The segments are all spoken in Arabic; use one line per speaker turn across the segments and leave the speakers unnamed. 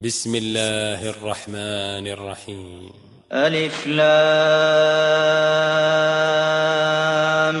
بسم الله الرحمن الرحيم.
ألف لام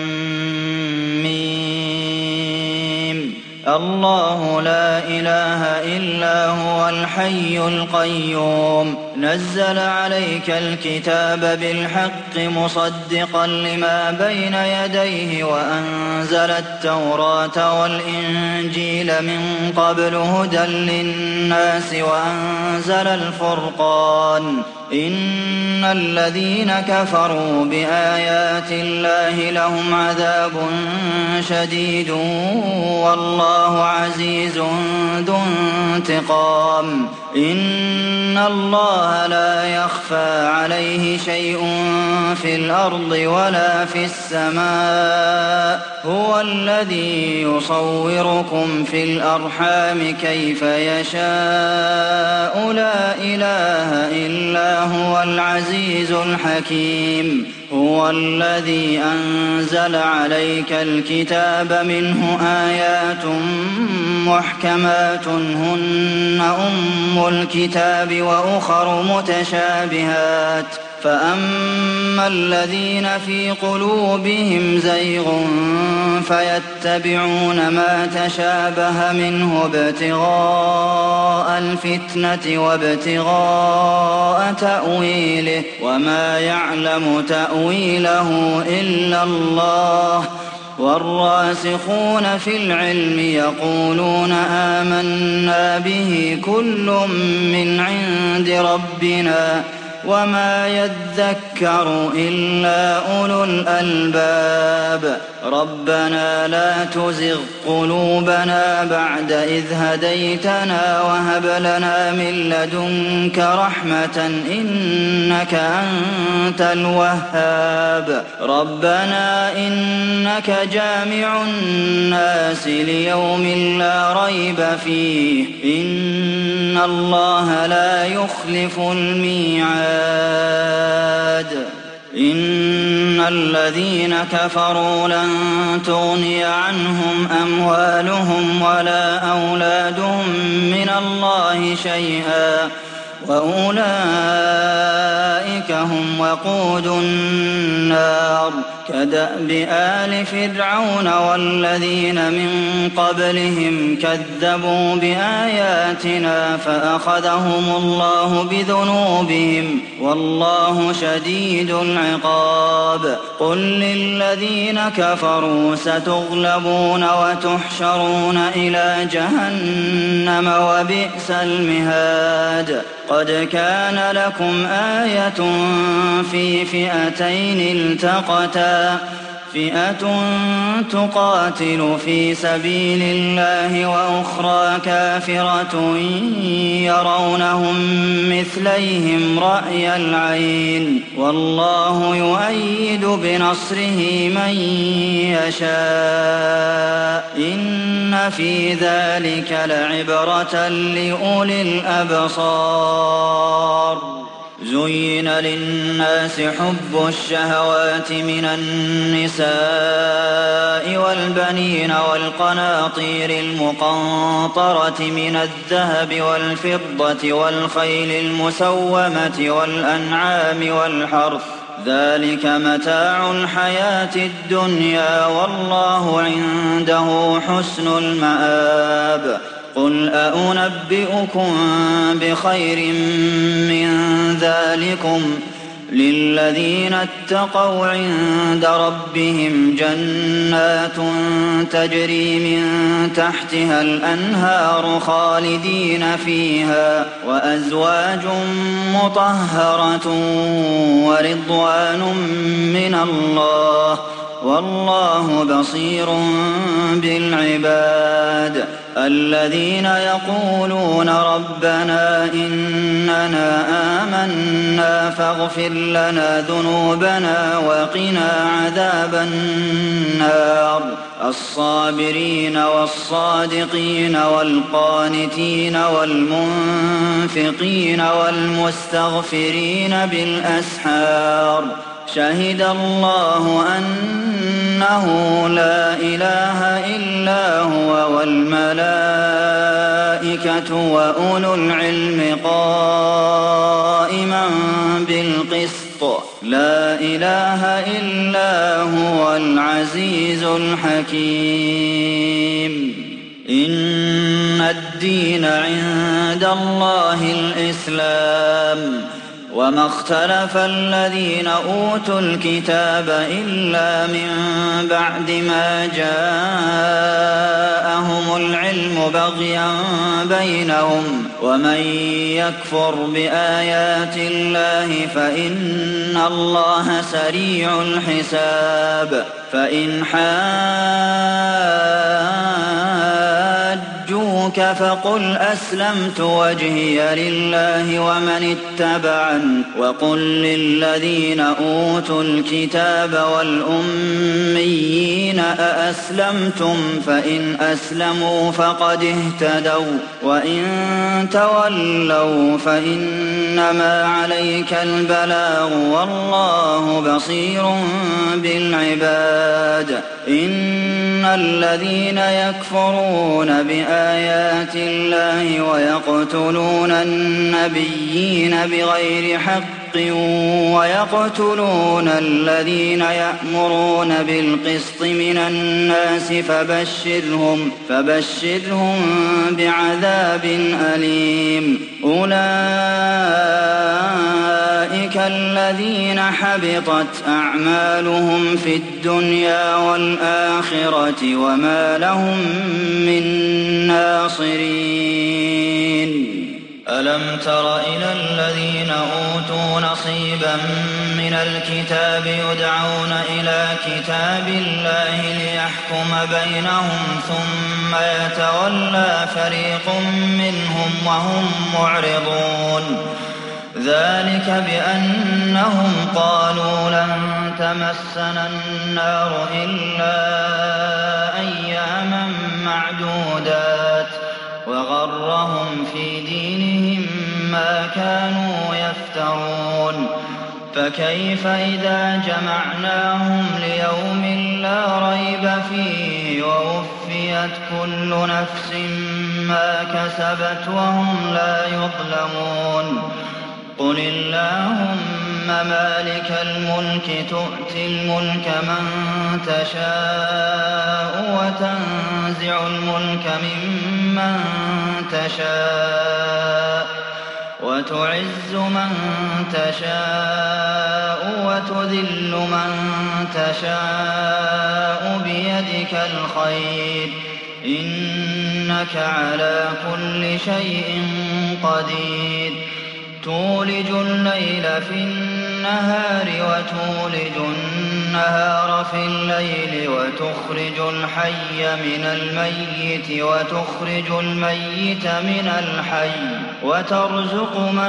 ميم. الله لا إله إلا هو الحي القيوم نزل عليك الكتاب بالحق مصدقا لما بين يديه وأنزل التوراة والإنجيل من قبل هدى للناس وأنزل الفرقان إن الذين كفروا بآيات الله لهم عذاب شديد والله عزيز ذو انتقام إن الله لا يخفى عليه شيء في الأرض ولا في السماء هو الذي يصوركم في الأرحام كيف يشاء لا إله إلا هو العزيز الحكيم هو الذي أنزل عليك الكتاب منه آيات محكمات هن أم الكتاب وأخر متشابهات فأما الذين في قلوبهم زيغ فيتبعون ما تشابه منه ابتغاء الفتنة وابتغاء تأويله وما يعلم تأويله إلا الله والراسخون في العلم يقولون آمنا به كل من عند ربنا وما يذكر إلا أولو الألباب ربنا لا تزغ قلوبنا بعد إذ هديتنا وهب لنا من لدنك رحمة إنك أنت الوهاب ربنا إنك جامع الناس ليوم لا ريب فيه إن الله لا يخلف الميعاد إن الذين كفروا لن تغني عنهم أموالهم ولا أولادهم من الله شيئا وأولئك هم وقود النار كدأب آل فرعون والذين من قبلهم كذبوا بآياتنا فأخذهم الله بذنوبهم والله شديد العقاب قل للذين كفروا ستغلبون وتحشرون إلى جهنم وبئس المهاد قد كان لكم آية في فئتين التقتا فئة تقاتل في سبيل الله وأخرى كافرة يرونهم مثليهم رأي العين والله يؤيد بنصره من يشاء إن في ذلك لعبرة لأولي الأبصار زين للناس حب الشهوات من النساء والبنين والقناطير المقنطرة من الذهب والفضة والخيل المسومة والأنعام والحرث ذلك متاع الحياة الدنيا والله عنده حسن المآب قل أنبئكم بخير من ذلكم للذين اتقوا عند ربهم جنات تجري من تحتها الأنهار خالدين فيها وأزواج مطهرة ورضوان من الله والله بصير بالعباد الذين يقولون ربنا إننا آمنا فاغفر لنا ذنوبنا وقنا عذاب النار الصابرين والصادقين والقانتين والمنفقين والمستغفرين بالأسحار شهد الله أنه لا إله إلا هو والملائكة وأولو العلم قائما بالقسط لا إله إلا هو العزيز الحكيم إن الدين عند الله الإسلام وما اختلف الذين أوتوا الكتاب إلا من بعد ما جاءهم العلم بغيا بينهم ومن يكفر بآيات الله فإن الله سريع الحساب فإن حاجوك فقل أسلمت وجهي لله ومن اتبعن وقل للذين أوتوا الكتاب والأميين أأسلمتم فإن أسلموا فقد اهتدوا وإن تولوا فإنما عليك البلاغ والله بصير بالعباد إن الذين يكفرون بآيات الله ويقتلون النبيين بغير حق ويقتلون الذين يأمرون بالقسط من الناس فبشرهم بعذاب أليم أولئك الذين حبطت أعمالهم في الدنيا والآخرة وما لهم من ناصرين ألم تر إلى الذين أوتوا نصيبا من الكتاب يدعون إلى كتاب الله ليحكم بينهم ثم يتولى فريق منهم وهم معرضون ذلك بأنهم قالوا لن تمسنا النار إلا أياما معدودات وغرهم في دينهم ما كانوا يفترون فكيف إذا جمعناهم ليوم لا ريب فيه ووفيت كل نفس ما كسبت وهم لا يظلمون قل اللهم مالك الملك تؤتي الملك من تشاء وتنزع الملك ممن تشاء وتعز من تشاء وتذل من تشاء بيدك الخير إنك على كل شيء قدير تولج الليل في النهار وتولج النهار في الليل وتخرج الحي من الميت وتخرج الميت من الحي وترزق من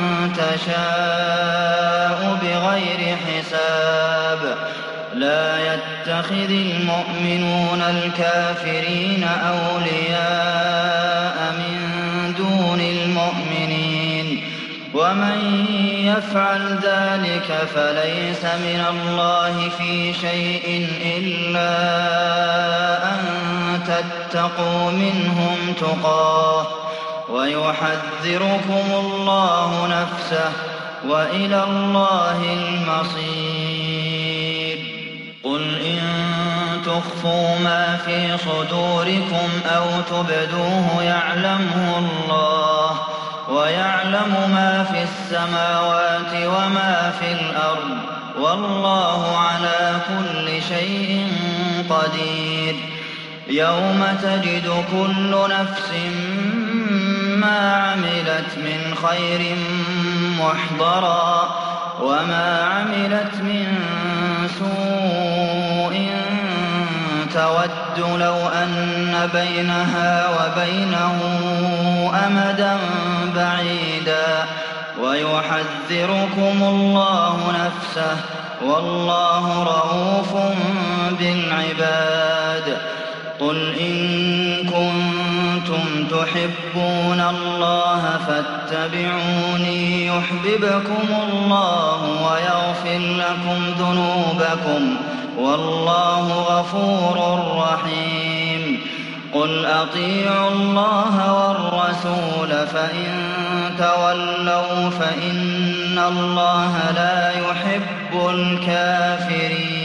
تشاء بغير حساب لا يتخذ المؤمنون الكافرين أولياء من دون المؤمنين ومن يفعل ذلك فليس من الله في شيء إلا أن تتقوا منهم تقاه ويحذركم الله نفسه وإلى الله المصير قل إن تخفوا ما في صدوركم أو تبدوه يعلمه الله ويعلم ما في السماوات وما في الأرض والله على كل شيء قدير يوم تجد كل نفس ما عملت من خير محضرا وما عملت من سوء تود لو أن بينها وبينه أمدا بعيدا ويحذركم الله نفسه والله رءوف بالعباد قل إن كنتم كنتم تحبون الله فاتبعوني يحببكم الله ويغفر لكم ذنوبكم والله غفور رحيم قل أطيعوا الله والرسول فإن تولوا فإن الله لا يحب الكافرين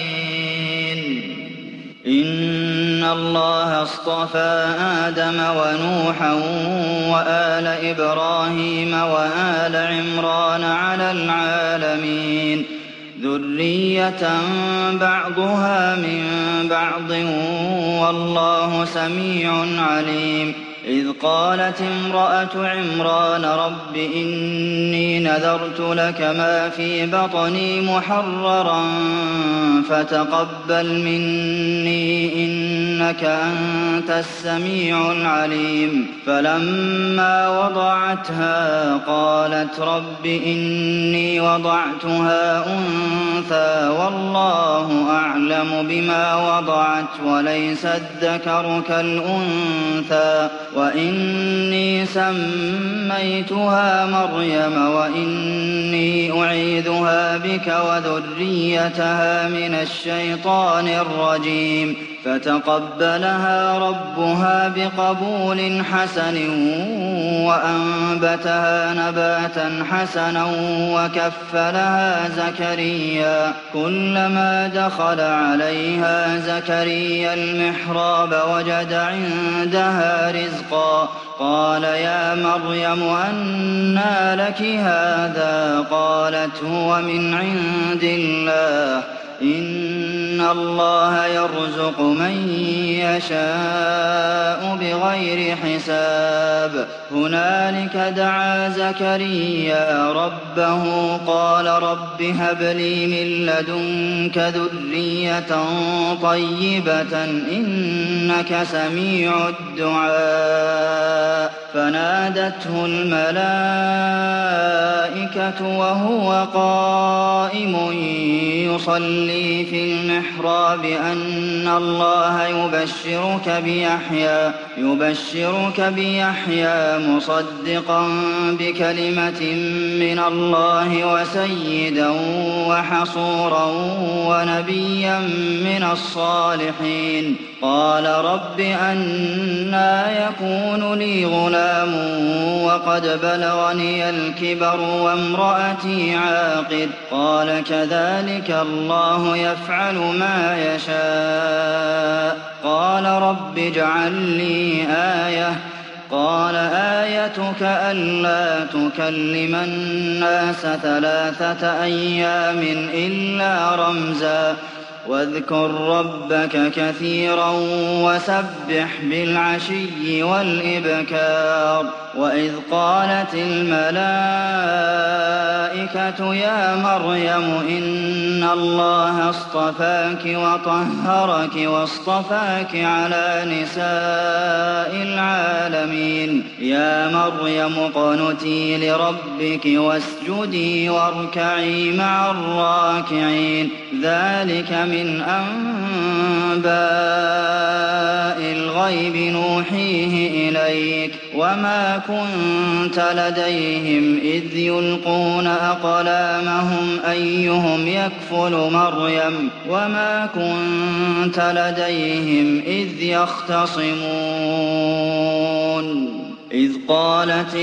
إن الله اصطفى آدم ونوحا وآل إبراهيم وآل عمران على العالمين ذرية بعضها من بعض والله سميع عليم إذ قالت امرأة عمران رب إني نذرت لك ما في بطني محررا فتقبل مني إنك أنت السميع العليم فلما وضعتها قالت رب إني وضعتها أنثى والله أعلم بما وضعت وليس الذكر كالأنثى وإني سميتها مريم وإني أعيذها بك وذريتها من الشيطان الرجيم فتقبلها ربها بقبول حسن وأنبتها نباتا حسنا وكفلها زكريا كلما دخل عليها زكريا المحراب وجد عندها رزقا قال يا مريم أنى لك هذا قالت هو من عند الله إن الله يرزق من يشاء بغير حساب هنالك دعا زكريا ربه قال رب هب لي من لدنك ذرية طيبة إنك سميع الدعاء فنادته الملائكة وهو قائم يصلي في المحراب أن الله يبشرك بيحيى مصدقا بكلمة من الله وسيدا وحصورا ونبيا من الصالحين قال رب أنى يكون لي غلام وقد بلغني الكبر وامرأتي عاقر قال كذلك الله يفعل ما يشاء قال رب اجعل لي آية قال آيتك ألا تكلم الناس 3 أيام إلا رمزا واذكر ربك كثيرا وسبح بالعشي والإبكار وإذ قالت الملائكة يا مريم إن الله اصطفاك وطهرك واصطفاك على نساء العالمين يا مريم اقنتي لربك واسجدي واركعي مع الراكعين ذلك من أنباء الغيب نوحيه إليك وما كنت لديهم إذ يلقون أقلامهم أيهم يكفل مريم وما كنت لديهم إذ يختصمون إذ قالت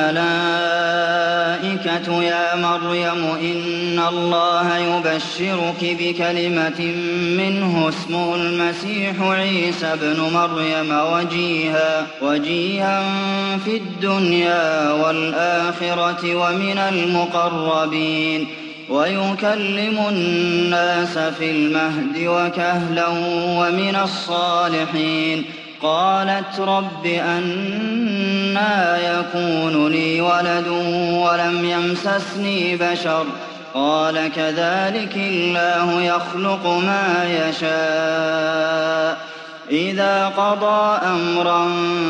الملائكة يا مريم إن الله يبشرك بكلمة منه اسمه المسيح عيسى ابن مريم وجيها في الدنيا والآخرة ومن المقربين ويكلم الناس في المهد وكهلا ومن الصالحين قالت رب أنى يكون لي ولد ولم يمسسني بشر قال كذلك الله يخلق ما يشاء إذا قضى أمرا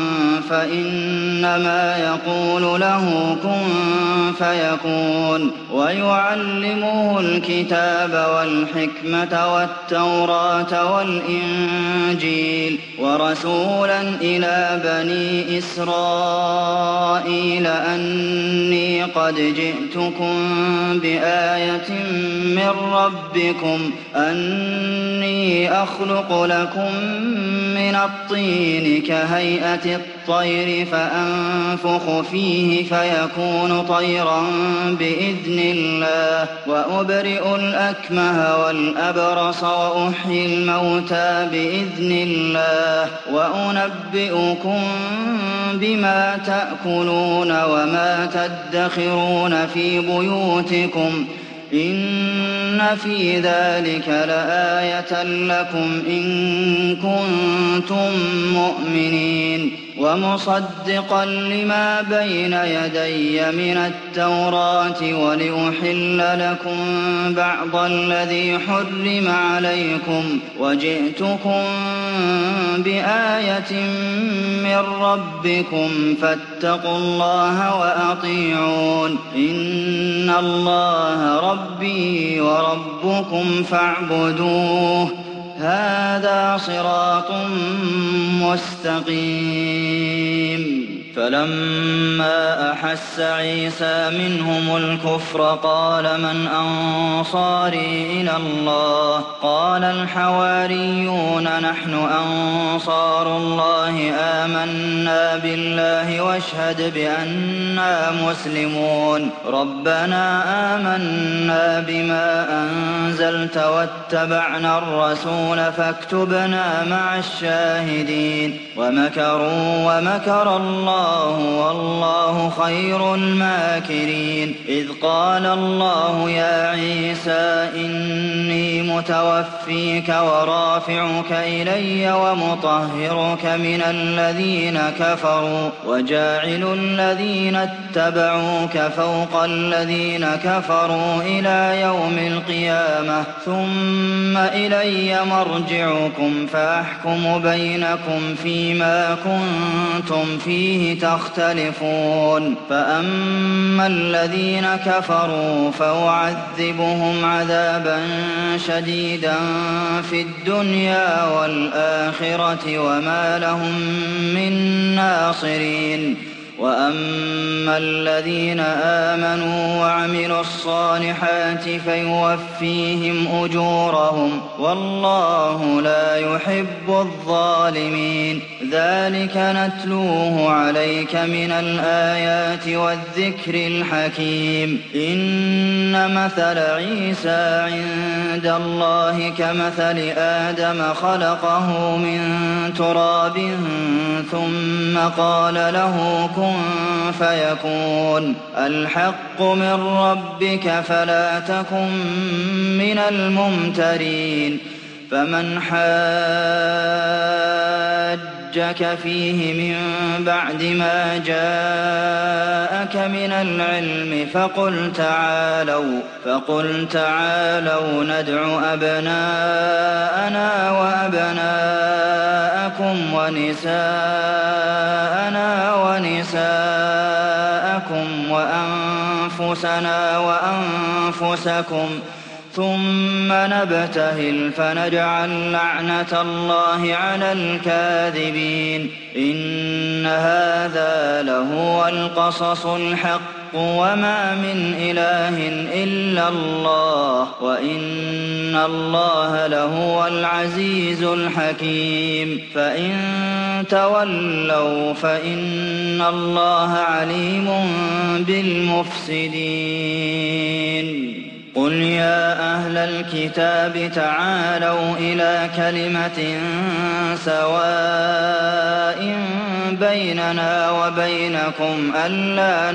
فإنما يقول له كن فيكون ويعلمه الكتاب والحكمة والتوراة والإنجيل ورسولا إلى بني إسرائيل أني قد جئتكم بآية من ربكم أني أخلق لكم من الطين كهيئة الطير فأنفخ فيه فيكون طيرا بإذن الله وأبرئ الأكمه والأبرص وأحيي الموتى بإذن الله وأنبئكم بما تأكلون وما تدخرون في بيوتكم إن في ذلك لآية لكم إن كنتم مؤمنين ومصدقا لما بين يدي من التوراة ولأحل لكم بعض الذي حرم عليكم وجئتكم بآية من ربكم فاتقوا الله وأطيعون إن الله ربي وربكم فاعبدوه هذا صراط مستقيم فلما أحس عيسى منهم الكفر قال من أنصاري إلى الله قال الحواريون نحن أنصار الله آمنا بالله واشهد بأننا مسلمون ربنا آمنا بما أنزلت واتبعنا الرسول فاكتبنا مع الشاهدين ومكروا ومكر الله والله خير الماكرين إذ قال الله يا عيسى إني متوفيك ورافعك إلي ومطهرك من الذين كفروا وجاعل الذين اتبعوك فوق الذين كفروا إلى يوم القيامة ثم إلي مرجعكم فأحكم بينكم فيما كنتم فيه تختلفون فأما الذين كفروا فأعذبهم عذابا شديدا في الدنيا والآخرة وما لهم من ناصرين وأما الذين آمنوا وعملوا الصالحات فيوفيهم أجورهم والله لا يحب الظالمين ذلك نتلوه عليك من الآيات والذكر الحكيم إن مثل عيسى عند الله كمثل آدم خلقه من تراب ثم قال له كن فيكون الحق من ربك فلا تكن من الممترين فمن حاجك فيه من بعد ما جاءك من العلم فقل تعالوا ندع أبناءنا وأبناءكم ونساءنا ونساءكم وأنفسنا وأنفسكم ثم نبتهل فنجعل لعنة الله على الكاذبين إن هذا لهو القصص الحق وما من إله إلا الله وإن الله لهو العزيز الحكيم فإن تولوا فإن الله عليم بالمفسدين قل يا أهل الكتاب تعالوا إلى كلمة سواء بيننا وبينكم ألا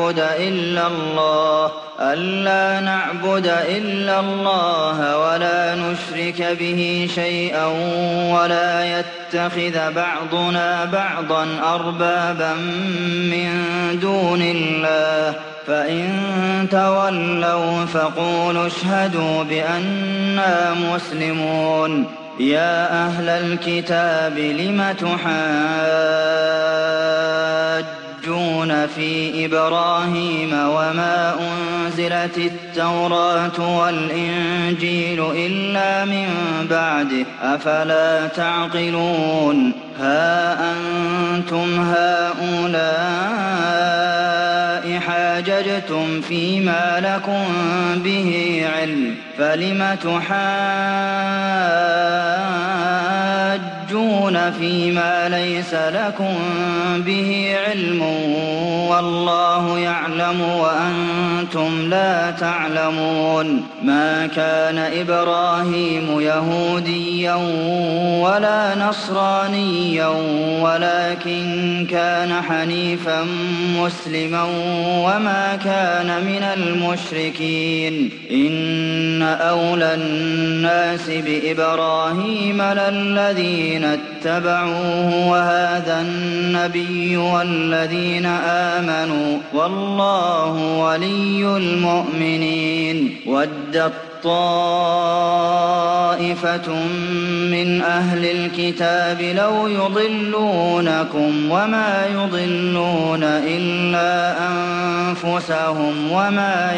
نعبد إلا الله ولا نشرك به شيئا ولا يتخذ بعضنا بعضا أربابا من دون الله فإن تولوا فقولوا اشهدوا بأننا مسلمون يا أهل الكتاب لم تحاجون في إبراهيم وما أنزلت التوراة والإنجيل إلا من بعده أفلا تعقلون ها أنتم هؤلاء حاججتم فيما لكم به علم فلم تحاجون فيما ليس لكم به علم والله يعلم وأنتم لا تعلمون ما كان إبراهيم يهوديا ولا نصرانيا ولكن كان حنيفا مسلما وما كان من المشركين إن أولى الناس بإبراهيم للذين اتبعوه وهذا النبي والذين آمنوا والله ولي المؤمنين ودت طائفة من أهل الكتاب لو يضلونكم وما يضلون إلا أنفسهم وما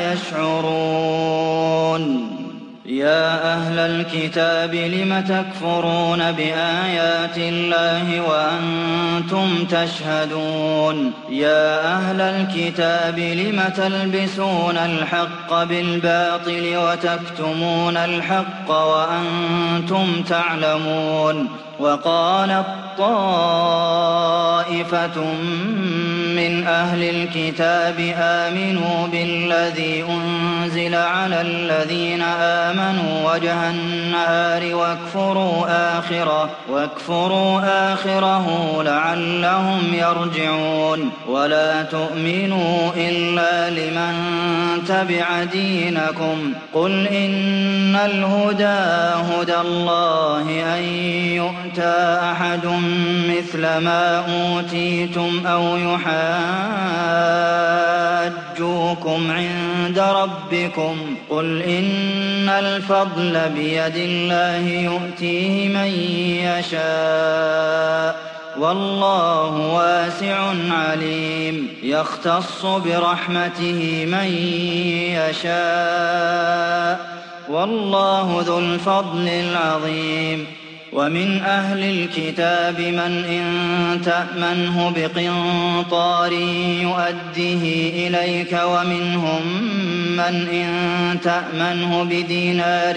يشعرون يا أهل الكتاب لم تكفرون بآيات الله وأنتم تشهدون يا أهل الكتاب لم تلبسون الحق بالباطل وتكتمون الحق وأنتم تعلمون وقالت طائفة من أهل الكتاب آمنوا بالذي أنزل على الذين آمنوا وجه النهار واكفروا آخره لعلهم يرجعون ولا تؤمنوا إلا لمن تبع دينكم قل إن الهدى هدى الله أن يؤتى أحد مثل ما أوتيتم أو يحاجوكم عند ربكم قل إن الفضل بيد الله يؤتيه من يشاء والله واسع عليم يختص برحمته من يشاء والله ذو الفضل العظيم ومن أهل الكتاب من إن تأمنه بقنطار يؤديه إليك ومنهم من إن تأمنه بدينار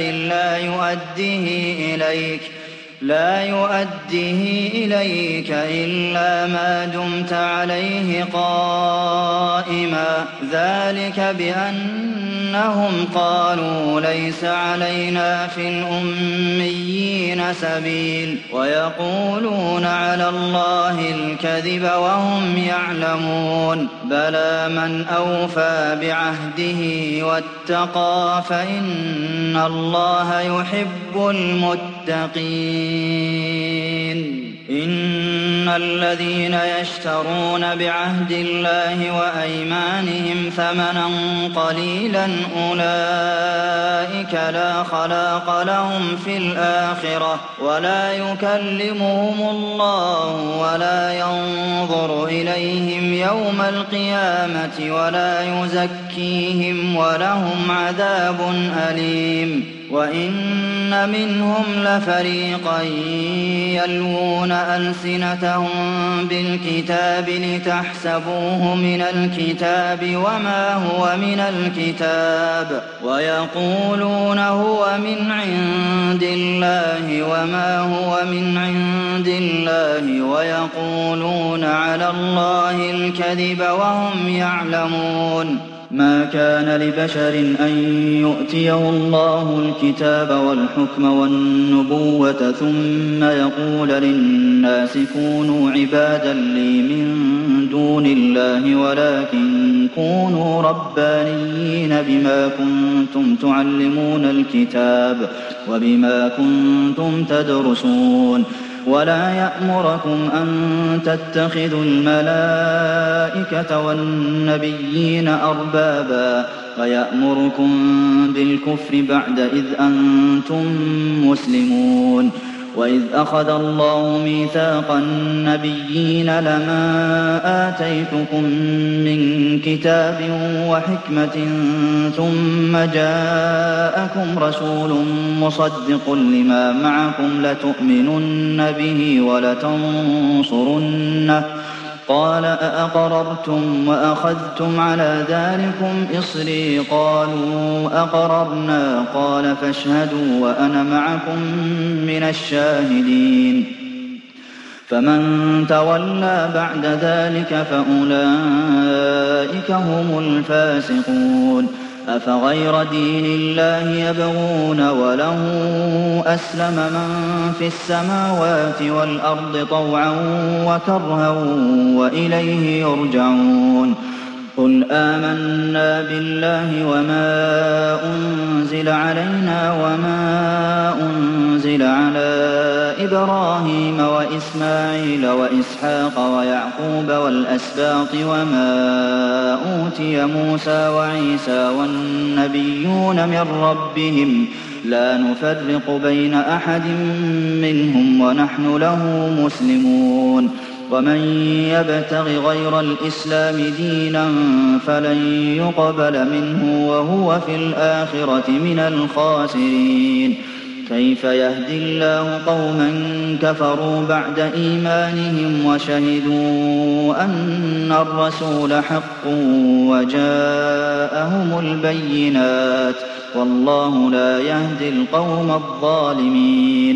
لا يؤديه إليك إلا ما دمت عليه قائما ذلك بأنهم قالوا ليس علينا في الأميين سبيل ويقولون على الله الكذب وهم يعلمون بلى من أوفى بعهده واتقى فإن الله يحب المتقين إن الذين يشترون بعهد الله وأيمانهم ثمنا قليلا أولئك لا خلاق لهم في الآخرة ولا يكلمهم الله ولا ينظر إليهم يوم القيامة ولا يزكيهم ولهم عذاب أليم وإن منهم لفريقا يلوون ألسنتهم بالكتاب لتحسبوه من الكتاب وما هو من الكتاب ويقولون هو من عند الله وما هو من عند الله ويقولون على الله الكذب وهم يعلمون ما كان لبشر أن يؤتيه الله الكتاب والحكم والنبوة ثم يقول للناس كونوا عبادا لي من دون الله ولكن كونوا ربانيين بما كنتم تعلمون الكتاب وبما كنتم تدرسون ولا يأمركم أن تتخذوا الملائكة والنبيين أربابا ويأمركم بالكفر بعد إذ أنتم مسلمون وإذ أخذ الله ميثاق النبيين لما آتيتكم من كتاب وحكمة ثم جاءكم رسول مصدق لما معكم لتؤمنن به ولتنصرنه قال أأقررتم وأخذتم على ذلكم إصري قالوا أقررنا قال فاشهدوا وأنا معكم من الشاهدين فمن تولى بعد ذلك فأولئك هم الفاسقون أفغير دين الله يبغون وله أسلم من في السماوات والأرض طوعا وكرها وإليه يرجعون قل آمنا بالله وما أنزل علينا وما أنزل على إبراهيم وإسماعيل وإسحاق ويعقوب والأسباط وما أوتي موسى وعيسى والنبيون من ربهم لا نفرق بين أحد منهم ونحن له مسلمون ومن يبتغ غير الإسلام دينا فلن يقبل منه وهو في الآخرة من الخاسرين كيف يهدي الله قوما كفروا بعد إيمانهم وشهدوا أن الرسول حق وجاءهم البينات والله لا يهدي القوم الظالمين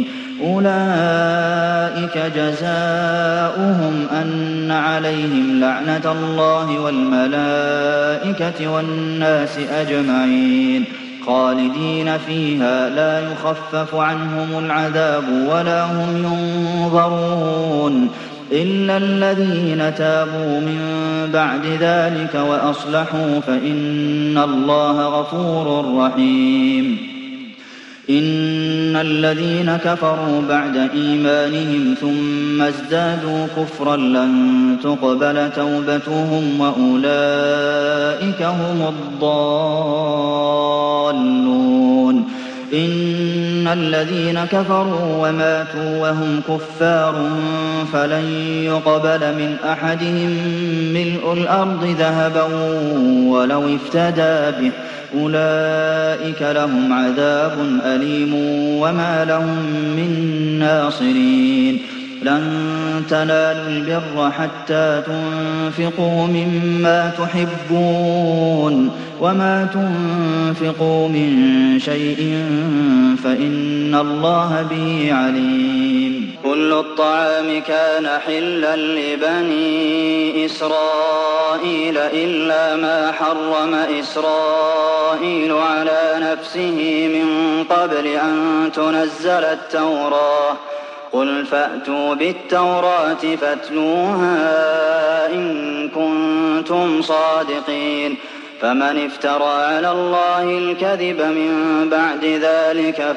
أولئك جزاؤهم أن عليهم لعنة الله والملائكة والناس أجمعين خالدين فيها لا يخفف عنهم العذاب ولا هم ينظرون إلا الذين تابوا من بعد ذلك وأصلحوا فإن الله غفور رحيم إن الذين كفروا بعد إيمانهم ثم ازدادوا كفرا لن تقبل توبتهم وأولئك هم الضالون إن الذين كفروا وماتوا وهم كفار فلن يقبل من أحدهم ملء الأرض ذهبا ولو افتدى به أولئك لهم عذاب أليم وما لهم من ناصرين لن تنالوا البر حتى تنفقوا مما تحبون وما تنفقوا من شيء فإن الله به عليم كل الطعام كان حلا لبني إسرائيل إلا ما حرم إسرائيل على نفسه من قبل أن تنزل التوراة قل فأتوا بالتوراة فاتلوها إن كنتم صادقين فمن افترى على الله الكذب من بعد ذلك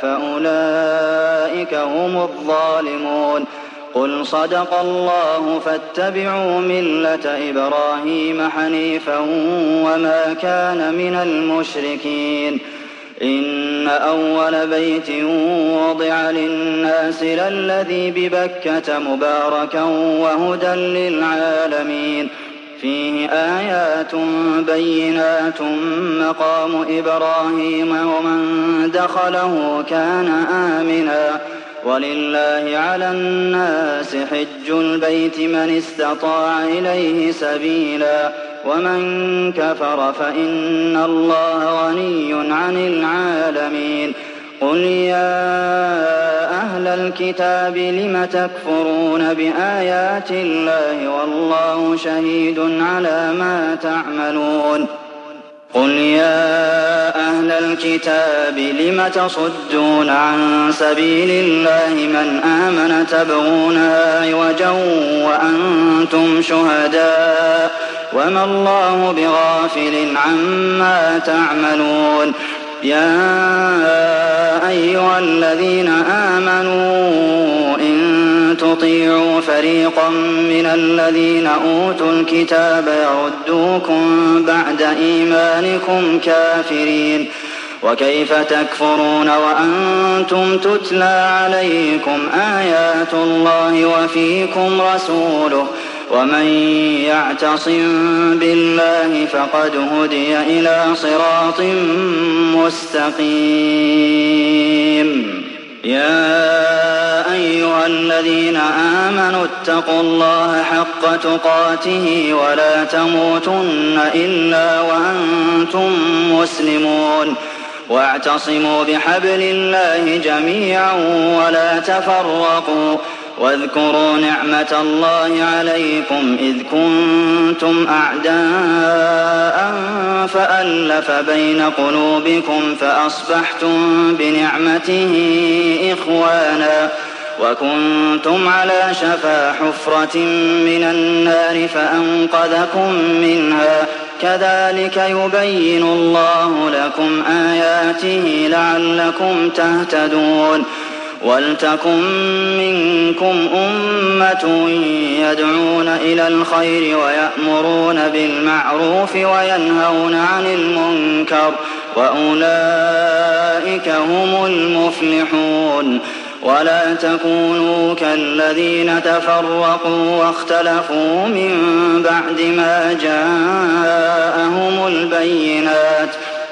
فأولئك هم الظالمون قل صدق الله فاتبعوا ملة إبراهيم حنيفا وما كان من المشركين إن أول بيت وضع للناس للذي ببكة مباركا وهدى للعالمين فيه آيات بينات مقام إبراهيم ومن دخله كان آمنا ولله على الناس حج البيت من استطاع إليه سبيلا ومن كفر فإن الله غني عن العالمين قل يا أهل الكتاب لم تكفرون بآيات الله والله شهيد على ما تعملون قل يا أهل الكتاب لم تصدون عن سبيل الله من آمن تبغونها عوجا وأنتم شهداء وما الله بغافل عما تعملون يا أيها الذين آمنوا إن تطيعوا فريقا من الذين أوتوا الكتاب يردوكم بعد إيمانكم كافرين وكيف تكفرون وأنتم تتلى عليكم آيات الله وفيكم رسوله ومن يعتصم بالله فقد هدي إلى صراط مستقيم يا أيها الذين آمنوا اتقوا الله حق تقاته ولا تموتن إلا وأنتم مسلمون واعتصموا بحبل الله جميعا ولا تفرقوا واذكروا نعمة الله عليكم إذ كنتم أعداء فألف بين قلوبكم فأصبحتم بنعمته إخوانا وكنتم على شفا حفرة من النار فأنقذكم منها كذلك يبين الله لكم آياته لعلكم تهتدون ولتكن منكم أمة يدعون إلى الخير ويأمرون بالمعروف وينهون عن المنكر وأولئك هم المفلحون ولا تكونوا كالذين تفرقوا واختلفوا من بعد ما جاءهم البينات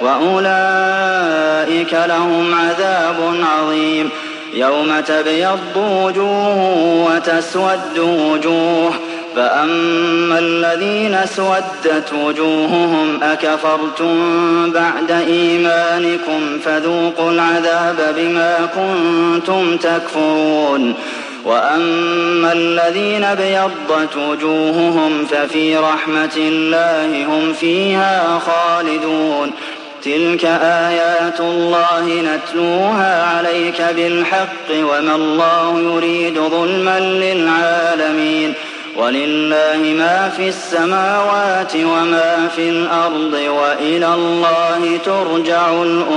وأولئك لهم عذاب عظيم يوم تبيض وجوه وتسود وجوه فأما الذين اسودت وجوههم أكفرتم بعد إيمانكم فذوقوا العذاب بما كنتم تكفرون وأما الذين ابيضت وجوههم ففي رحمة الله هم فيها خالدون تلك آيات الله نتلوها عليك بالحق وما الله يريد ظلما للعالمين ولله ما في السماوات وما في الأرض وإلى الله ترجع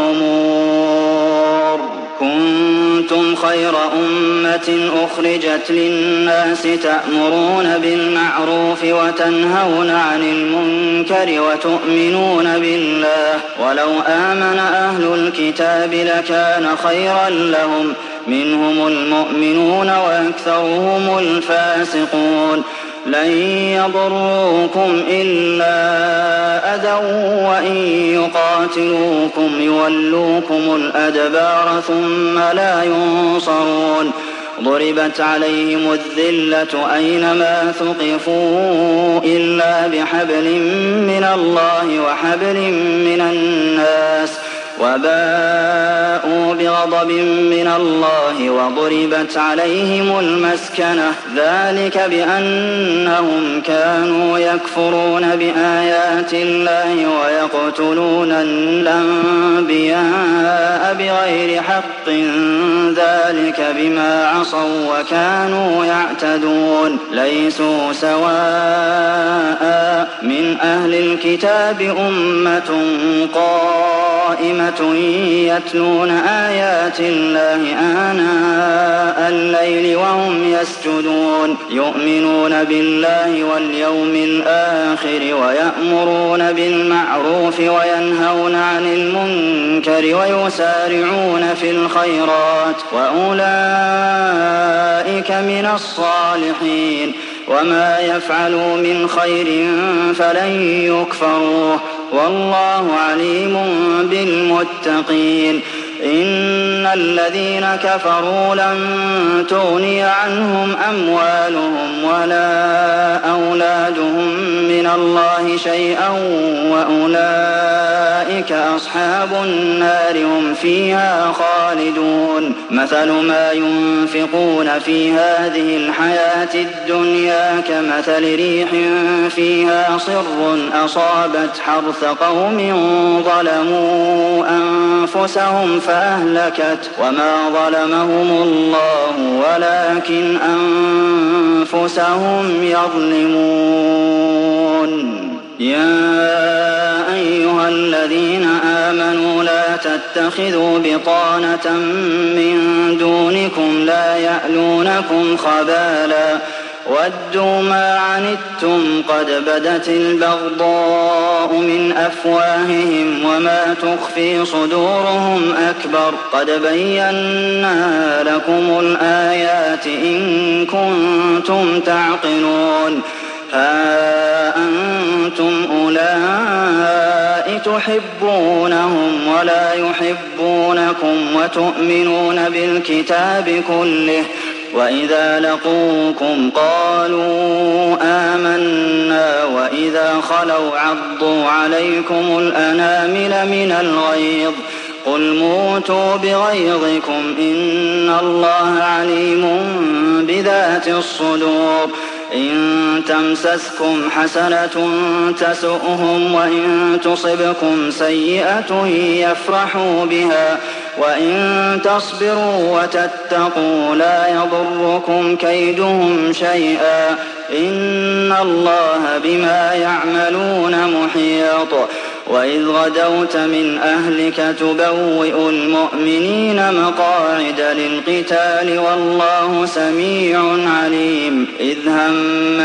الأمور كنتم خير أمة أخرجت للناس تأمرون بالمعروف وتنهون عن المنكر وتؤمنون بالله ولو آمن أهل الكتاب لكان خيرا لهم منهم المؤمنون وأكثرهم الفاسقون لن يضروكم إلا أذى وإن يقاتلوكم يولوكم الأدبار ثم لا ينصرون ضربت عليهم الذلة أينما ثقفوا إلا بحبل من الله وحبل من الناس وباءوا بغضب من الله وضربت عليهم المسكنة ذلك بأنهم كانوا يكفرون بآيات الله ويقتلون الأنبياء بغير حق ذلك بما عصوا وكانوا يعتدون ليسوا سواء من أهل الكتاب أمة قائمة يتلون آيات الله آناء الليل وهم يسجدون يؤمنون بالله واليوم الآخر ويأمرون بالمعروف وينهون عن المنكر ويسارعون في الخيرات وأولئك من الصالحين وما يفعلوا من خير فلن يكفروه والله عليم بالمتقين إن الذين كفروا لن تغني عنهم أموالهم ولا أولادهم من الله شيئا وأولئك أصحاب النار هم فيها خالدون مثل ما ينفقون في هذه الحياة الدنيا كمثل ريح فيها صر أصابت حرث قوم ظلموا أنفسهم فأهلكت وما ظلمهم الله ولكن أنفسهم يظلمون يا أيها الذين آمنوا لا تتخذوا بطانة من دونكم لا يألونكم خبالا وَدُّوا مَا عَنِتُّمْ قَدْ بَدَتِ الْبَغْضَاءُ مِنْ أَفْوَاهِهِمْ وَمَا تُخْفِي صُدُورُهُمْ أَكْبَرُ قَدْ بَيَّنَّا لَكُمُ الْآيَاتِ إِن كُنتُمْ تَعْقِلُونَ ها أنتم أولئك تحبونهم ولا يحبونكم وتؤمنون بالكتاب كله وإذا لقوكم قالوا آمنا وإذا خلوا عضوا عليكم الأنامل من الغيظ قل موتوا بغيظكم إن الله عليم بذات الصدور إن تمسسكم حسنة تسؤهم وإن تصبكم سيئة يفرحوا بها وإن تصبروا وتتقوا لا يضركم كيدهم شيئا إن الله بما يعملون محيط وإذ غدوت من أهلك تبوئ المؤمنين مقاعد للقتال والله سميع عليم إذ هم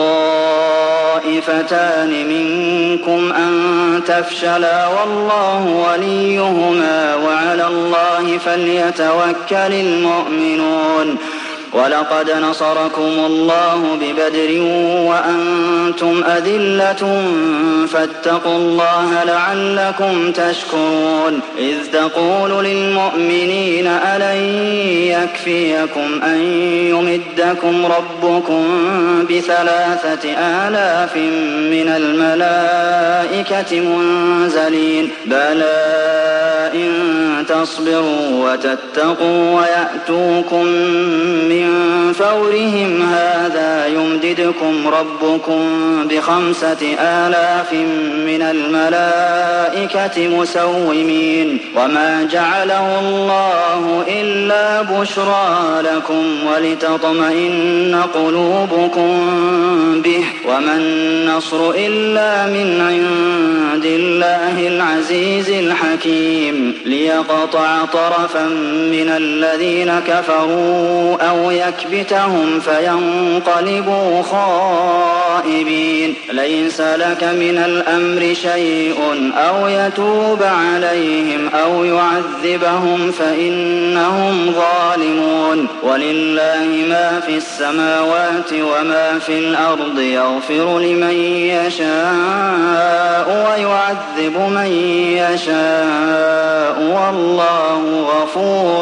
الطائفتان منكم أن تفشلا والله وليهما وعلى الله فليتوكل المؤمنون ولقد نصركم الله ببدر وأنتم أذلة فاتقوا الله لعلكم تشكرون إذ تقول للمؤمنين ألن يكفيكم أن يمدكم ربكم ب3,000 من الملائكة منزلين بلى إن تصبروا وتتقوا ويأتوكم من فورهم هذا يمددكم ربكم ب5,000 من الملائكة مسومين وما جعله الله إلا بشرى لكم ولتطمئن قلوبكم به وما النصر إلا من عند الله العزيز الحكيم ليقطع طرفا من الذين كفروا أو يكبتهم فينقلبوا خائبين ليس لك من الأمر شيء أو يتوب عليهم أو يعذبهم فإنهم ظالمون ولله ما في السماوات وما في الأرض يغفر لمن يشاء ويعذب من يشاء والله غفور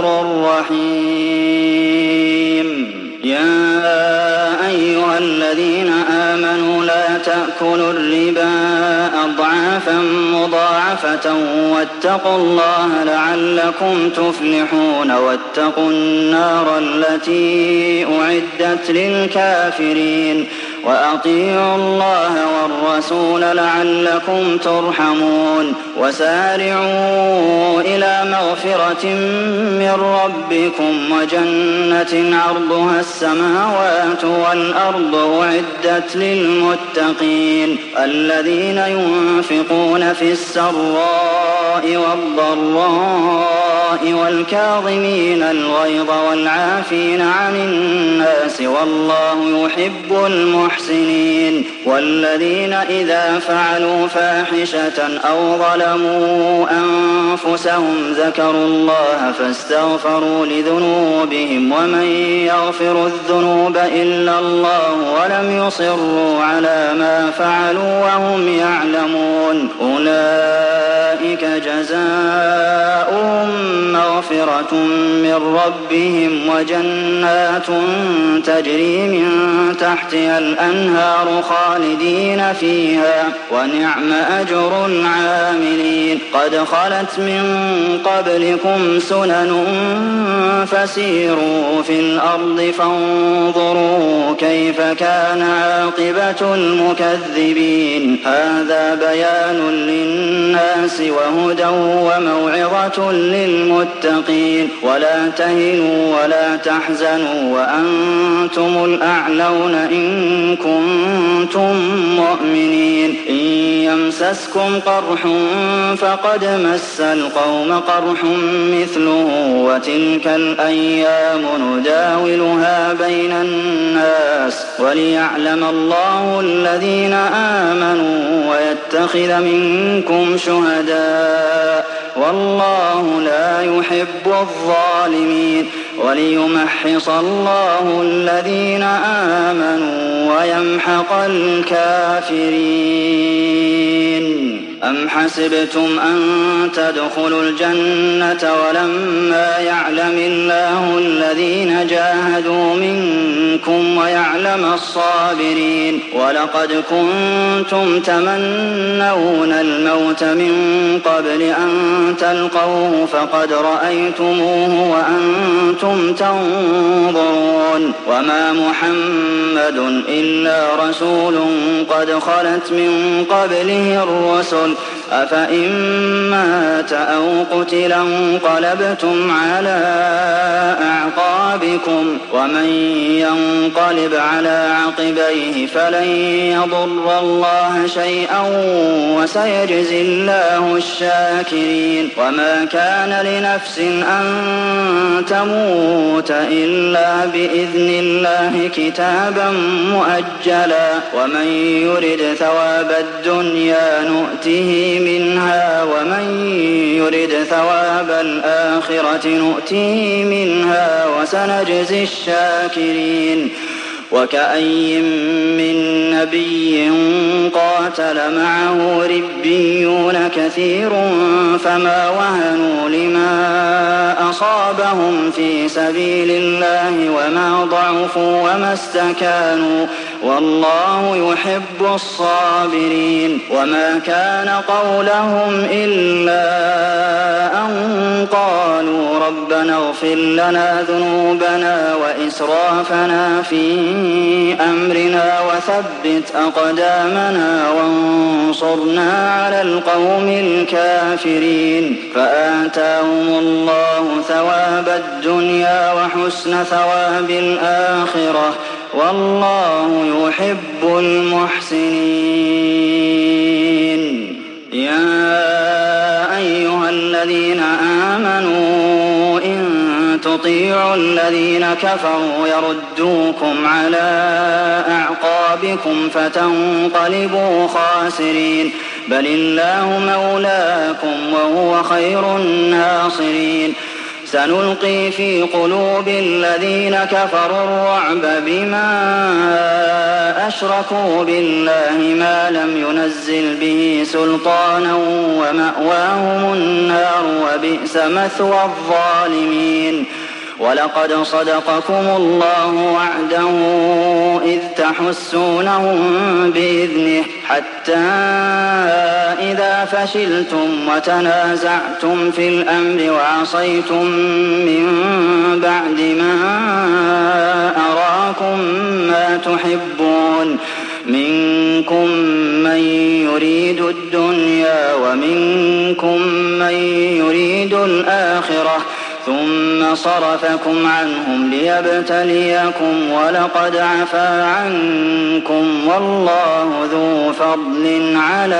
رحيم يا أيها الذين آمنوا لا تأكلوا الربا أضعافا مضاعفة واتقوا الله لعلكم تفلحون واتقوا النار التي أعدت للكافرين وأطيعوا الله والرسول لعلكم ترحمون وسارعوا إلى مغفرة من ربكم وجنة عرضها السماوات والأرض أعدت للمتقين الذين ينفقون في السراء والضراء والكاظمين الغيظ والعافين عن الناس والله يحب المحسنين والذين إذا فعلوا فاحشة أو ظلموا أنفسهم ذكروا الله فاستغفروا لذنوبهم ومن يغفر الذنوب إلا الله ولم يصروا على ما فعلوا وهم يعلمون أولئك جزاؤهم مغفرة من ربهم وجنات تجري من تحتها الأنهار خالدين فيها ونعم أجر العاملين قد خلت من قبلكم سنن فسيروا في الأرض فانظروا كيف كان عاقبة المكذبين هذا بيان للناس وهدى وموعظة للمتقين ولا تهنوا ولا تحزنوا وأنتم الأعلون إن كنتم مؤمنين إن يمسسكم قرح فقد مس القوم قرح مثله وتلك الأيام نداولها بين الناس وليعلم الله الذين آمنوا ويتخذ منكم شهداء والله لا يحب الظالمين وليمحص الله الذين آمنوا ويمحق الكافرين. أم حسبتم أن تدخلوا الجنة ولما يعلم الله الذين جاهدوا منكم ويعلم الصابرين ولقد كنتم تمنون الموت من قبل أن تلقوه فقد رأيتموه وأنتم تنظرون وما محمد إلا رسول قد خلت من قبله الرسل أفإن مات أو قتل انقلبتم على أعقابكم ومن ينقلب على عقبيه فلن يضر الله شيئا وسيجزي الله الشاكرين. وما كان لنفس أن تموت إلا بإذن الله كتابا مؤجلا ومن يرد ثواب الدنيا نؤته منها ومن يرد ثواب الآخرة نؤته منها وسنجزي الشاكرين. وكأي من نبي قاتل معه ربيون كثير فما وهنوا لما أصابهم في سبيل الله وما ضعفوا وما استكانوا والله يحب الصابرين. وما كان قولهم إلا أن قالوا ربنا اغفر لنا ذنوبنا وإسرافنا في أمرنا وثبت أقدامنا وانصرنا على القوم الكافرين. فآتاهم الله ثواب الدنيا وحسن ثواب الآخرة والله يحب المحسنين. يا أيها الذين آمنوا إن تطيعوا الذين كفروا يردوكم على أعقابكم فتنقلبوا خاسرين بل الله مولاكم وهو خير الناصرين. سنلقي في قلوب الذين كفروا الرعب بما أشركوا بالله ما لم ينزل به سلطانا ومأواهم النار وبئس مثوى الظالمين. ولقد صدقكم الله وعده إذ تحسونهم بإذنه حتى إذا فشلتم وتنازعتم في الأمر وعصيتم من بعد ما أراكم ما تحبون منكم من يريد الدنيا ومنكم من يريد الآخرة ثم صرفكم عنهم ليبتليكم ولقد عفا عنكم والله ذو فضل على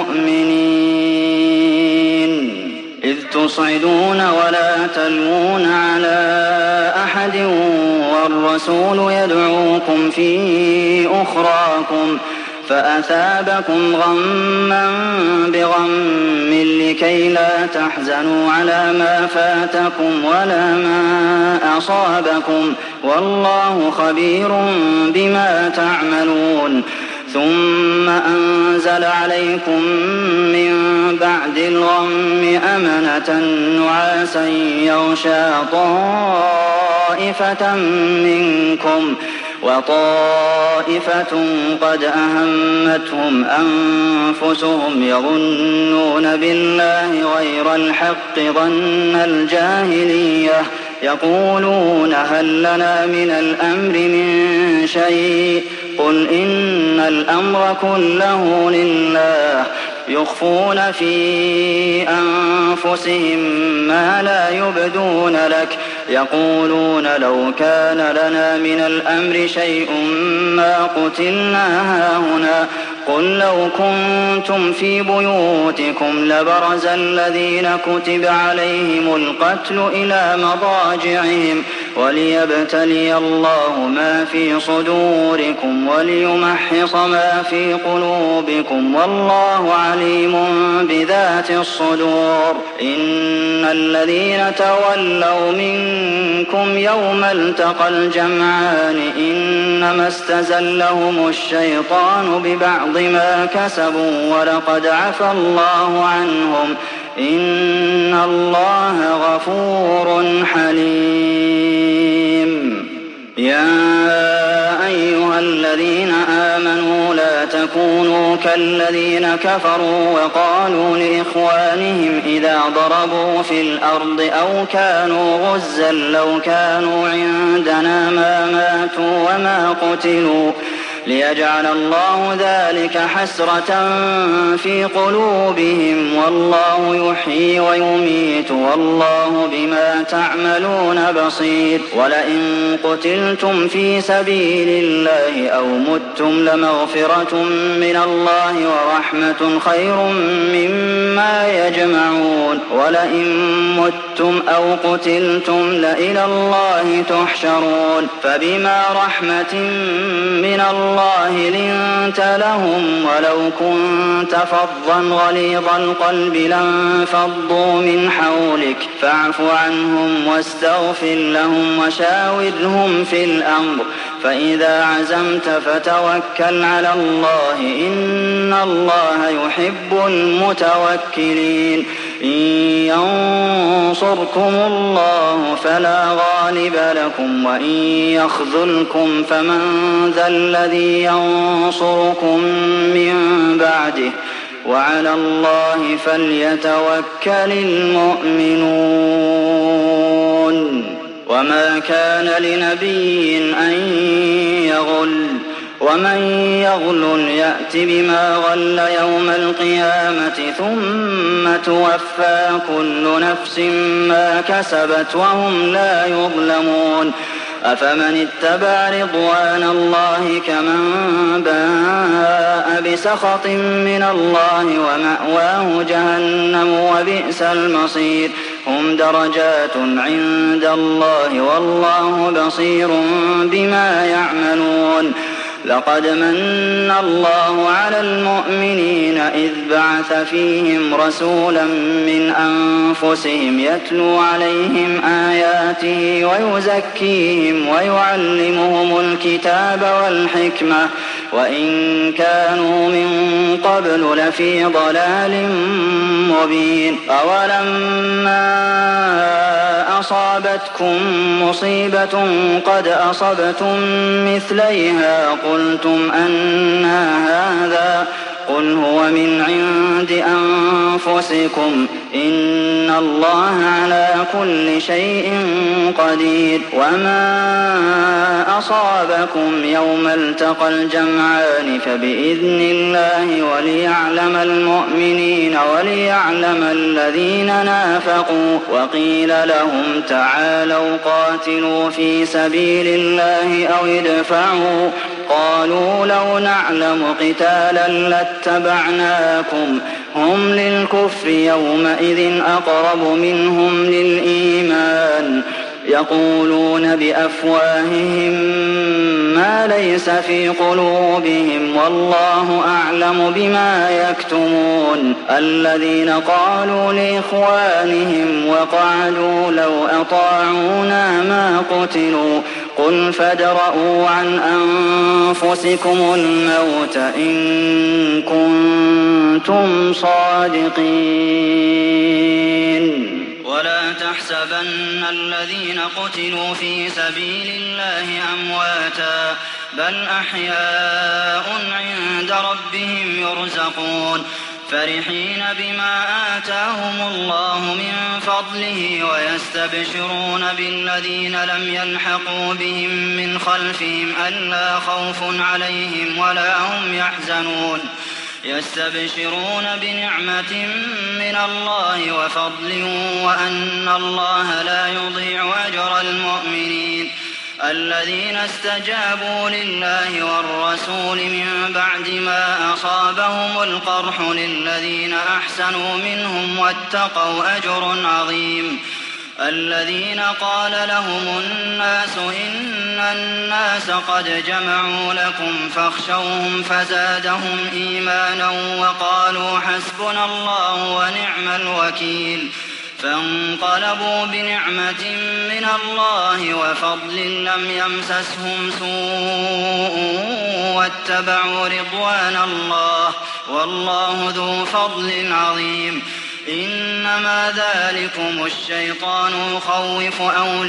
المؤمنين. إذ تصعدون ولا تلوون على أحد والرسول يدعوكم في أخراكم فأثابكم غما بغم لكي لا تحزنوا على ما فاتكم ولا ما أصابكم والله خبير بما تعملون. ثم أنزل عليكم من بعد الغم أمنة نعاسا يغشى طائفة منكم وطائفة قد أهمتهم أنفسهم يظنون بالله غير الحق ظن الجاهلية يقولون هل لنا من الأمر من شيء قل إن الأمر كله لله يخفون في أنفسهم ما لا يبدون لك يقولون لو كان لنا من الأمر شيء ما قتلنا هاهنا قل لو كنتم في بيوتكم لبرز الذين كتب عليهم القتل إلى مضاجعهم وليبتلي الله ما في صدوركم وليمحص ما في قلوبكم والله عليم بذات الصدور. إن الذين تولوا منكم يوم التقى الجمعان إنما استزلهم الشيطان ببعض ما كسبوا ولقد عفى الله عنهم إن الله غفور حليم. يا أيها الذين آمنوا لا تكونوا كالذين كفروا وقالوا لإخوانهم إذا ضربوا في الأرض أو كانوا غزا لو كانوا عندنا ما ماتوا وما قتلوا ليجعل الله ذلك حسرة في قلوبهم والله يحيي ويميت والله بما تعملون بصير. ولئن قتلتم في سبيل الله أو متم لمغفرة من الله ورحمة خير مما يجمعون. ولئن متم أو قتلتم لإلى الله تحشرون. فبما رحمة من الله لنت لهم ولو كنت فظا غليظ القلب لانفضوا من حولك فاعف عنهم واستغفر لهم وشاورهم في الأمر فإذا عزمت فتوكل على الله إن الله يحب المتوكلين. إن ينصركم الله فلا غالب لكم وإن يخذلكم فمن ذا الذي ينصركم من بعده وعلى الله فليتوكل المؤمنون. وما كان لنبي أن يغل ومن يغل يأت بما غل يوم القيامة ثم توفى كل نفس ما كسبت وهم لا يظلمون. أفمن اتبع رضوان الله كمن باء بسخط من الله ومأواه جهنم وبئس المصير. هم درجات عند الله والله بصير بما يعملون. لقد من الله على المؤمنين إذ بعث فيهم رسولا من أنفسهم يتلو عليهم آياته ويزكيهم ويعلمهم الكتاب والحكمة وإن كانوا من قبل لفي ضلال مبين. أولما أصابتكم مصيبة قد أصبتم مثليها قلتم أنى هذا قل هو من عند أنفسكم إن الله على كل شيء قدير. وما أصابكم يوم التقى الجمعان فبإذن الله وليعلم المؤمنين وليعلم الذين نافقوا. وقيل لهم تعالوا قاتلوا في سبيل الله أو ادفعوا قالوا لو نعلم قتالا لاتبعناكم هم للكفر يومئذ أقرب منهم للإيمان يقولون بأفواههم ما ليس في قلوبهم والله أعلم بما يكتمون. الذين قالوا لإخوانهم وقعدوا لو أطاعونا ما قتلوا قل فادرءوا عن أنفسكم الموت إن كنتم صادقين. ولا تحسبن الذين قتلوا في سبيل الله أمواتا بل أحياء عند ربهم يرزقون فرحين بما آتاهم الله من فضله ويستبشرون بالذين لم يلحقوا بهم من خلفهم ألا خوف عليهم ولا هم يحزنون يستبشرون بنعمة من الله وفضل وأن الله لا يضيع أجر المؤمنين. الذين استجابوا لله والرسول من بعد ما أصابهم القرح للذين أحسنوا منهم واتقوا أجر عظيم. الذين قال لهم الناس إن الناس قد جمعوا لكم فاخشوهم فزادهم إيمانا وقالوا حسبنا الله ونعم الوكيل. فانقلبوا بنعمة من الله وفضل لم يمسسهم سوء واتبعوا رضوان الله والله ذو فضل عظيم. إنما ذلكم الشيطان يخوف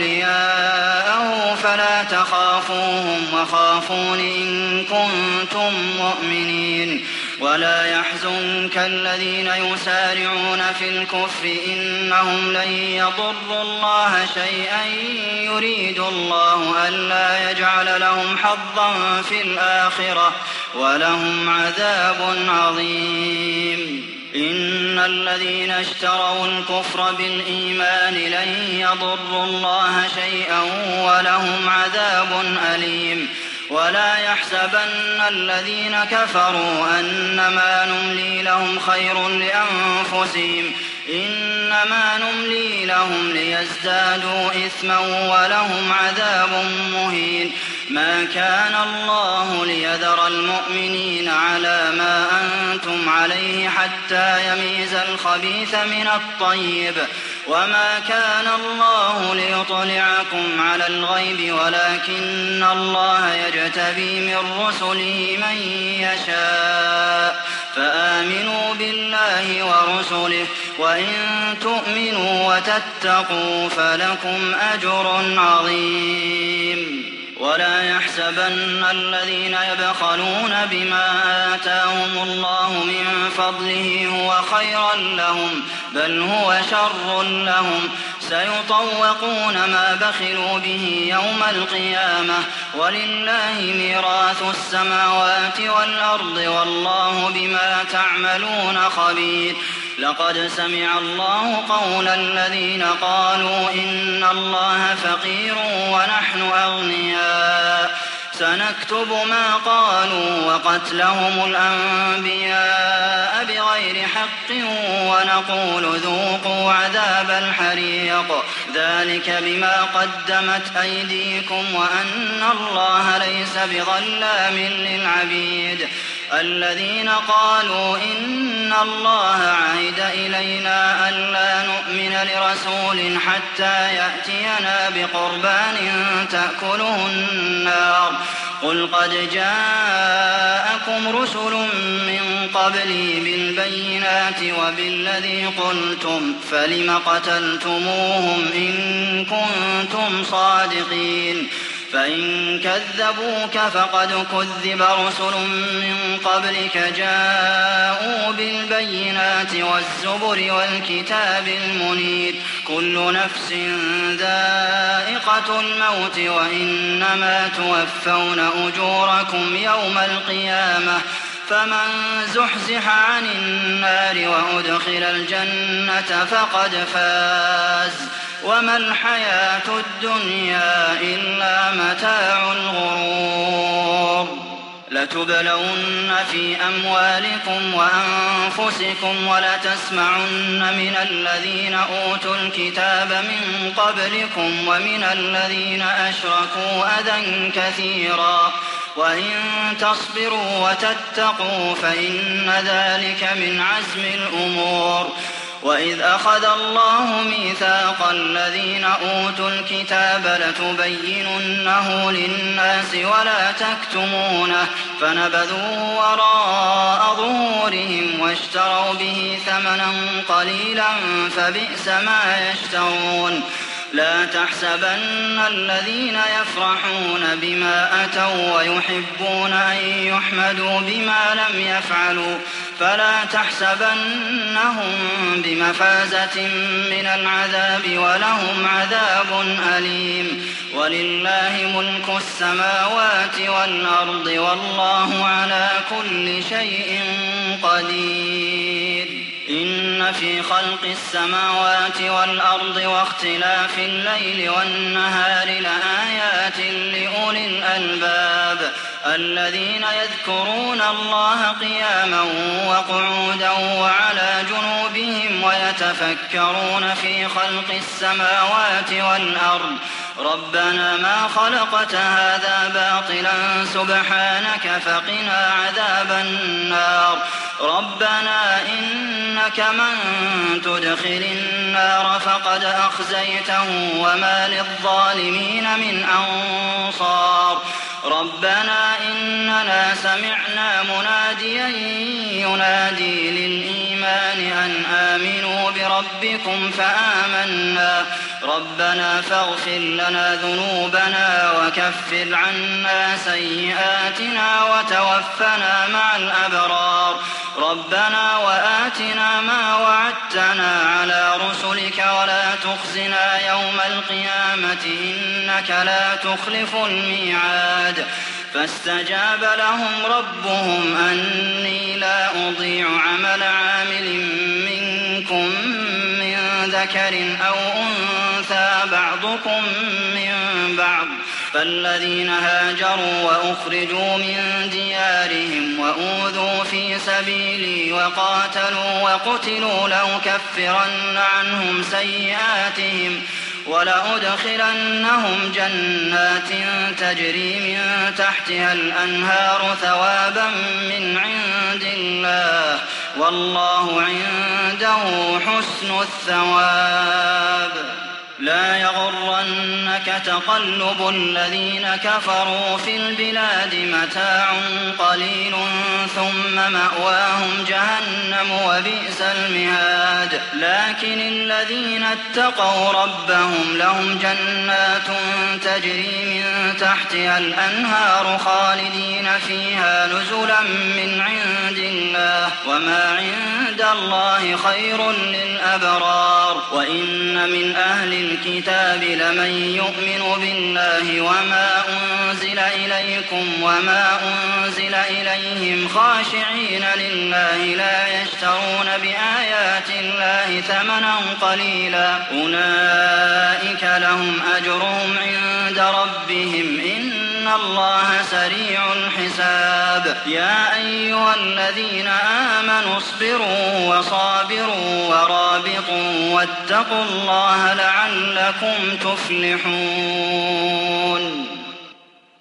أولياءه فلا تخافوهم وخافون إن كنتم مؤمنين. ولا يحزنك الذين يسارعون في الكفر إنهم لن يضروا الله شيئا يريد الله ألا يجعل لهم حظا في الآخرة ولهم عذاب عظيم. إن الذين اشتروا الكفر بالإيمان لن يضروا الله شيئا ولهم عذاب أليم. ولا يحسبن الذين كفروا أنما نملي لهم خير لأنفسهم إنما نملي لهم ليزدادوا إثما ولهم عذاب مهين. ما كان الله ليذر المؤمنين على ما أنتم عليه حتى يميز الخبيث من الطيب وما كان الله ليطلعكم على الغيب ولكن الله يجتبي من رسله من يشاء فآمنوا بالله ورسله وإن تؤمنوا وتتقوا فلكم أجر عظيم. ولا يحسبن الذين يبخلون بما آتاهم الله من فضله هو خيرا لهم بل هو شر لهم. سيطوقون ما بخلوا به يوم القيامة ولله ميراث السماوات والأرض والله بما تعملون خبير. لقد سمع الله قول الذين قالوا إن الله فقير ونحن أغنياء سنكتب ما قالوا وقتلهم الأنبياء بغير حق ونقول ذوقوا عذاب الحريق ذلك بما قدمت أيديكم وأن الله ليس بظلام للعبيد. الذين قالوا إن الله عهد إلينا ألا نؤمن لرسول حتى يأتينا بقربان تأكله النار قل قد جاءكم رسل من قبلي بالبينات وبالذي قلتم فلم قتلتموهم إن كنتم صادقين. فإن كذبوك فقد كذب رسل من قبلك جاءوا بالبينات والزبر والكتاب المنير. كل نفس ذائقة الموت وإنما توفون أجوركم يوم القيامة فمن زحزح عن النار وأدخل الجنة فقد فاز وما الحياة الدنيا إلا متاع الغرور. لتبلون في أموالكم وأنفسكم ولتسمعن من الذين أوتوا الكتاب من قبلكم ومن الذين أشركوا أذى كثيرا وإن تصبروا وتتقوا فإن ذلك من عزم الأمور. وإذ أخذ الله ميثاق الذين أوتوا الكتاب لتبيننه للناس ولا تكتمونه فنبذوه وراء ظهورهم واشتروا به ثمنا قليلا فبئس ما يشترون. لا تحسبن الذين يفرحون بما أتوا ويحبون أن يحمدوا بما لم يفعلوا فلا تحسبنهم بمفازة من العذاب ولهم عذاب أليم. ولله ملك السماوات والأرض والله على كل شيء قدير. إن في خلق السماوات والأرض واختلاف الليل والنهار لآيات لأولي الألباب الذين يذكرون الله قياما وقعودا وعلى جنوبهم ويتفكرون في خلق السماوات والأرض ربنا ما خلقت هذا باطلا سبحانك فقنا عذاب النار ربنا إنك من تدخل النار فقد أخزيته وما للظالمين من أنصار ربنا إننا سمعنا مناديا ينادي للإيمان أن آمنوا بربكم فآمنا ربنا فاغفر لنا ذنوبنا وكفر عنا سيئاتنا وتوفنا مع الأبرار ربنا وآتنا ما وعدتنا على رسلك ولا تخزنا يوم القيامة إنك لا تخلف الميعاد فاستجاب لهم ربهم أني لا أضيع عمل عامل منكم من ذكر أو أنثى بعضكم من بعض فالذين هاجروا وأخرجوا من ديارهم وأوذوا في سبيلي وقاتلوا وقتلوا لأكفرن عنهم سيئاتهم ولأدخلنهم جنات تجري من تحتها الأنهار ثوابا من عند الله والله عنده حسن الثواب لا يغرنك تقلب الذين كفروا في البلاد متاع قليل ثم مأواهم جهنم وبئس المهاد لكن الذين اتقوا ربهم لهم جنات تجري من تحتها الأنهار خالدين فيها نزلا من عند الله وما عند الله خير للأبرار وإن من أهل الكتاب لمن يؤمن بالله وما أنزل إليكم وما أنزل إليهم خاشعين لله لا يشترون بآيات الله ثمنا قليلا أولئك لهم أجرهم عند ربهم إن الله سريع الحساب يا أيها الذين آمنوا اصبروا وصابروا ورابطوا واتقوا الله لعلكم تفلحون